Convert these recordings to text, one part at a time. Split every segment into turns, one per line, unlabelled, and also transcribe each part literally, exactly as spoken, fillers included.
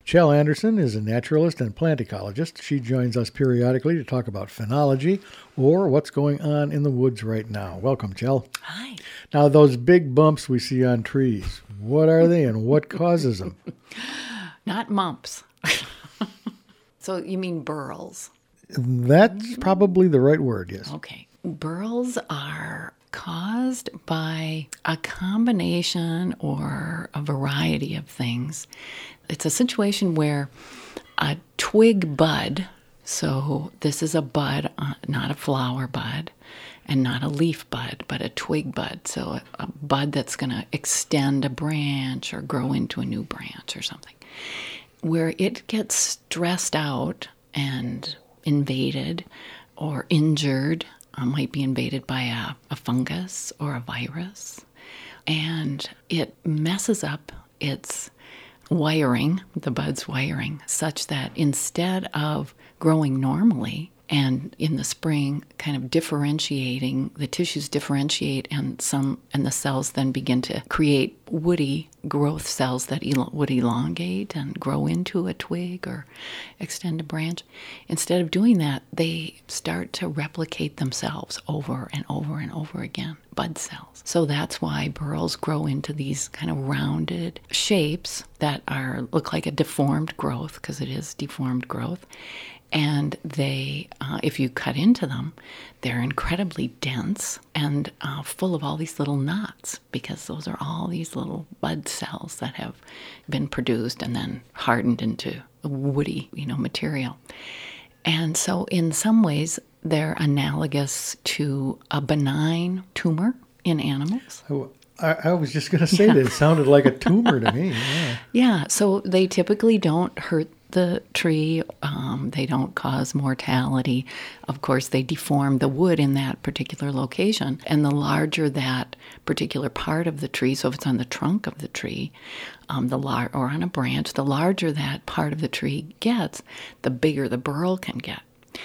Chell Anderson is a naturalist and plant ecologist. She joins us periodically to talk about phenology or what's going on in the woods right now. Welcome, Chell.
Hi.
Now, those big bumps we see on trees, what are they and what causes them?
Not mumps. So you mean burls?
That's probably the right word, yes.
Okay. Burls are caused by a combination or a variety of things. It's a situation where a twig bud, so this is a bud, uh, not a flower bud, and not a leaf bud, but a twig bud. So a, a bud that's going to extend a branch or grow into a new branch or something. Where it gets stressed out and invaded or injured, uh, might be invaded by a, a fungus or a virus, and it messes up its wiring, the bud's wiring, such that instead of growing normally and in the spring kind of differentiating, the tissues differentiate and some and the cells then begin to create woody growth cells that el- would elongate and grow into a twig or extend a branch. Instead of doing that, they start to replicate themselves over and over and over again, bud cells. So that's why burls grow into these kind of rounded shapes that are look like a deformed growth, because it is deformed growth. And they, uh, if you cut into them, they're incredibly dense and uh, full of all these little knots, because those are all these little bud cells that have been produced and then hardened into woody, you know, material. And so in some ways, they're analogous to a benign tumor in animals.
I, I was just going to say yeah. that it sounded like a tumor to me. Yeah.
Yeah, so they typically don't hurt the tree. Um, they don't cause mortality. Of course, they deform the wood in that particular location. And the larger that particular part of the tree, so if it's on the trunk of the tree, um, the lar- or on a branch, the larger that part of the tree gets, the bigger the burl can get.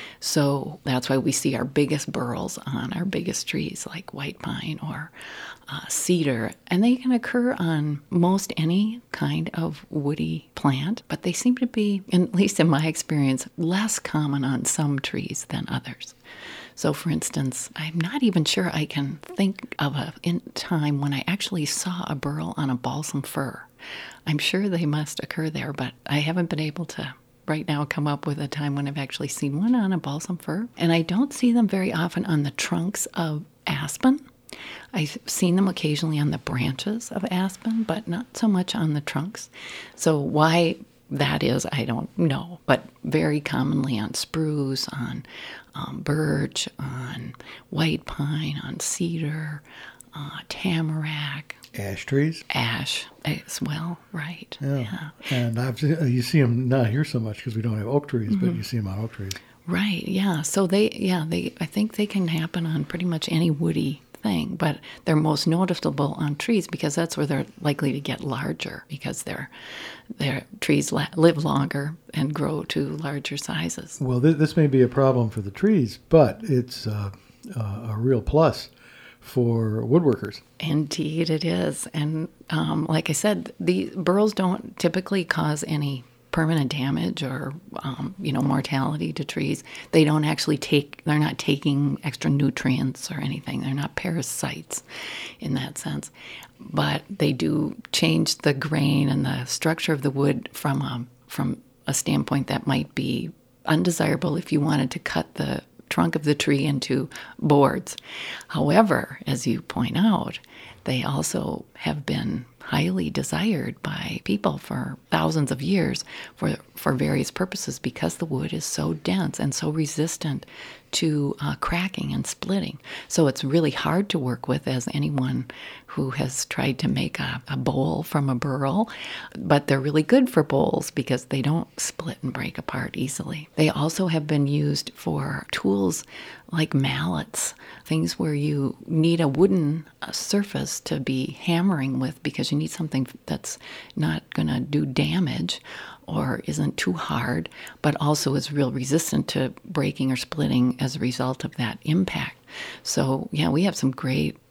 So that's why we see our biggest burls on our biggest trees, like white pine or uh, cedar. And they can occur on most any kind of woody plant, but they seem to be, at least in my experience, less common on some trees than others. So, for instance, I'm not even sure I can think of a in time when I actually saw a burl on a balsam fir. I'm sure they must occur there, but I haven't been able to right now come up with a time when I've actually seen one on a balsam fir. And I don't see them very often on the trunks of aspen. I've seen them occasionally on the branches of aspen, but not so much on the trunks. So why that is, I don't know, but very commonly on spruce, on um, birch, on white pine, on cedar, uh, tamarack.
Ash trees?
Ash as well, right.
Yeah.
yeah.
And I've, you see them not here so much because we don't have oak trees,
Mm-hmm.
but you see them on oak trees.
Right, yeah. So they, yeah, they. I think they can happen on pretty much any woody thing, but they're most noticeable on trees because that's where they're likely to get larger, because their their trees la- live longer and grow to larger sizes.
Well, th- this may be a problem for the trees, but it's uh, uh, a real plus for woodworkers.
Indeed it is. And um, like I said, the burls don't typically cause any permanent damage or, um, you know, mortality to trees. They don't actually take, they're not taking extra nutrients or anything. They're not parasites in that sense. But they do change the grain and the structure of the wood from a, from a standpoint that might be undesirable if you wanted to cut the trunk of the tree into boards. However, as you point out, they also have been highly desired by people for thousands of years for for various purposes, because the wood is so dense and so resistant to uh, cracking and splitting. So it's really hard to work with, as anyone who has tried to make a, a bowl from a burl, but they're really good for bowls because they don't split and break apart easily. They also have been used for tools like mallets, things where you need a wooden uh, surface to be hammering with because you need something that's not going to do damage or isn't too hard, but also is real resistant to breaking or splitting as a result of that impact. So, yeah, we have some great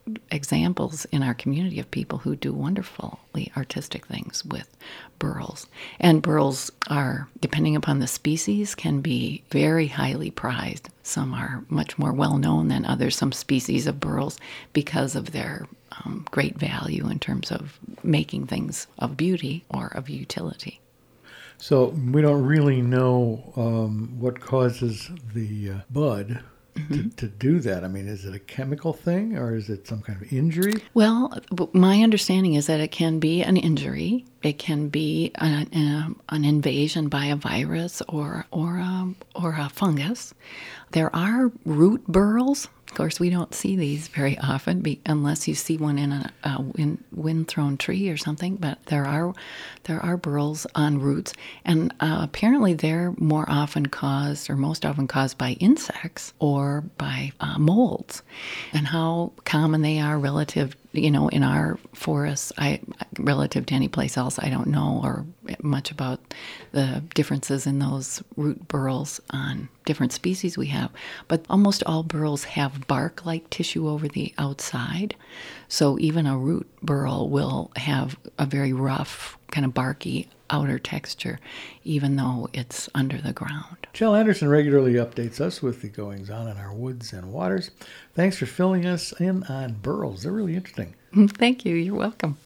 examples in our community of people who do wonderfully artistic things with burls. And burls are, depending upon the species, can be very highly prized. Some are much more well known than others, some species of burls, because of their um, great value in terms of making things of beauty or of utility.
So we don't really know um, what causes the uh, bud mm-hmm. to, to do that. I mean, is it a chemical thing or is it some kind of injury?
Well, my understanding is that it can be an injury. It can be an, an, an invasion by a virus or or a, or a fungus. There are root burls. Of course, we don't see these very often be, unless you see one in a, a wind, wind-thrown tree or something. But there are there are burls on roots, and uh, apparently they're more often caused, or most often caused, by insects or by uh, molds. And how common they are relative, you know, in our forests, I relative to any place else, I don't know or much about the differences in those root burls on different species we have. But almost all burls have bark-like tissue over the outside. So even a root burl will have a very rough, kind of barky outer texture, even though it's under the ground.
Jill Anderson regularly updates us with the goings-on in our woods and waters. Thanks for filling us in on burls. They're really interesting.
Thank you. You're welcome.